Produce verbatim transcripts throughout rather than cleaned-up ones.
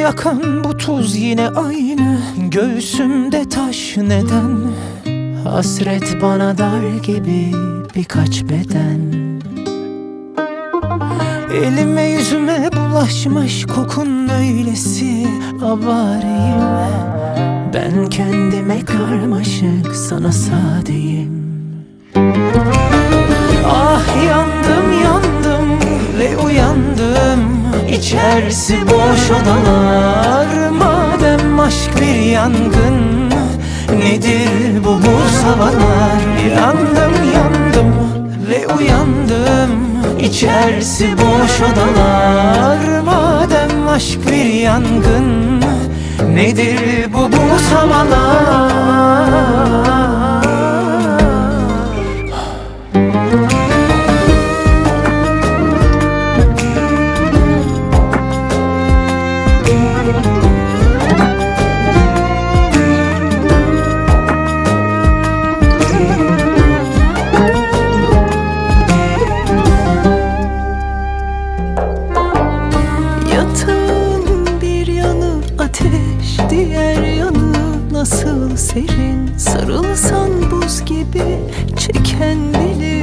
akan bu tuz yine aynı. Göğsümde taş neden? Hasret bana dar gibi birkaç beden. Elime yüzüme bulaşmış kokun öylesi avareyim. Ben kendime karmaşık, sana sadeyim. Ah yandım yandım ve uyandım. İçerisi boş odalar. Madem aşk bir yangın, nedir bu buz havalar? Yandım yandım ve uyandım. İçerisi boş odalar. Madem aşk bir yangın, nedir bu buz havalar? Yatağın bir yanı ateş, diğer yanı nasıl serin. Sarılsan buz gibi çeken bilir.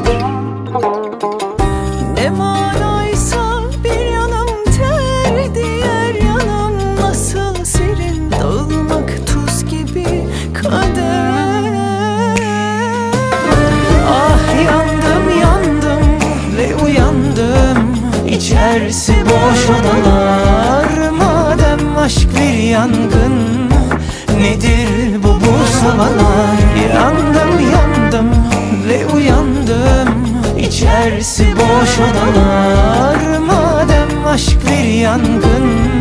Ne manaysa bir yanım ter, diğer yanım nasıl serin. Dağılmak tuz gibi kader. Ah yandım yandım ve uyandım. İçerisi boş odalar. Madem aşk bir yangın, nedir bu buz havalar? Yandım yandım ve uyandım. İçerisi boş odalar. Madem aşk bir yangın,